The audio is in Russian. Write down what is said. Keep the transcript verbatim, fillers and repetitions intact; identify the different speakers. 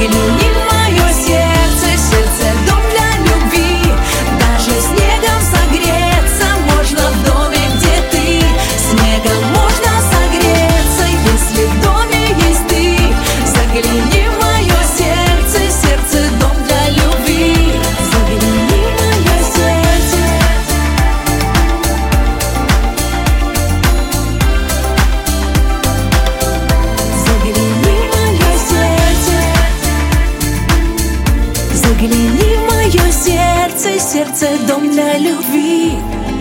Speaker 1: Загляни в мое сердце, сердце — дом для любви. Даже снегом согреться можно в доме, где ты. Снегом можно согреться, если в доме есть ты. Загляни в мое сердце, сердце — дом для любви. Загляни в мое сердце. Загляни в мое сердце. Загляни в мое сердце, сердце — дом для любви.